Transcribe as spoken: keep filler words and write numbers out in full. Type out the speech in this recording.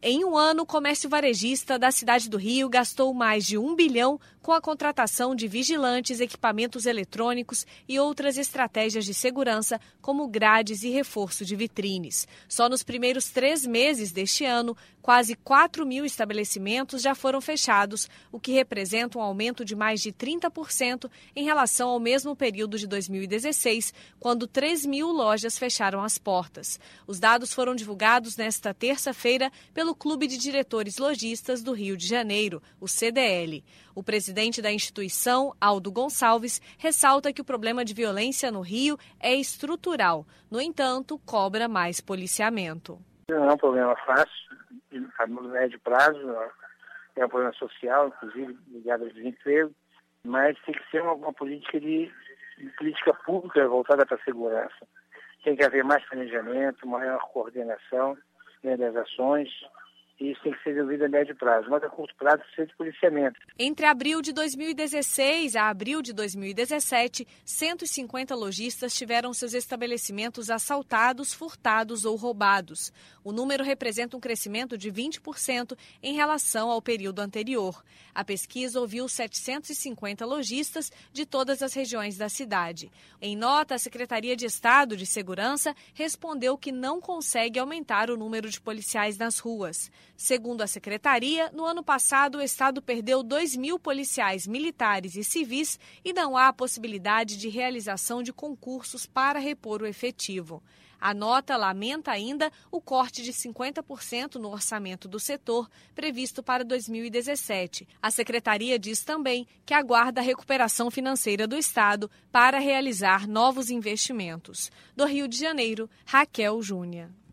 Em um ano, o comércio varejista da cidade do Rio gastou mais de um bilhão com a contratação de vigilantes, equipamentos eletrônicos e outras estratégias de segurança, como grades e reforço de vitrines. Só nos primeiros três meses deste ano, quase quatro mil estabelecimentos já foram fechados, o que representa um aumento de mais de trinta por cento em relação ao mesmo período de dois mil e dezesseis, quando três mil lojas fecharam as portas. Os dados foram divulgados nesta terça-feira pelo Clube de Diretores Lojistas do Rio de Janeiro, o C D L. O presidente da instituição, Aldo Gonçalves, ressalta que o problema de violência no Rio é estrutural. No entanto, cobra mais policiamento. Não é um problema fácil, a médio prazo, é um problema social, inclusive ligado ao desemprego, mas tem que ser uma, uma política de, de política pública voltada para a segurança. Tem que haver mais planejamento, maior coordenação, né, das ações. E isso tem que ser resolvido a médio prazo, mas a curto prazo precisa de policiamento. Entre abril de dois mil e dezesseis a abril de dois mil e dezessete, cento e cinquenta lojistas tiveram seus estabelecimentos assaltados, furtados ou roubados. O número representa um crescimento de vinte por cento em relação ao período anterior. A pesquisa ouviu setecentos e cinquenta lojistas de todas as regiões da cidade. Em nota, a Secretaria de Estado de Segurança respondeu que não consegue aumentar o número de policiais nas ruas. Segundo a Secretaria, no ano passado o Estado perdeu dois mil policiais militares e civis e não há possibilidade de realização de concursos para repor o efetivo. A nota lamenta ainda o corte de cinquenta por cento no orçamento do setor previsto para dois mil e dezessete. A Secretaria diz também que aguarda a recuperação financeira do Estado para realizar novos investimentos. Do Rio de Janeiro, Raquel Júnior.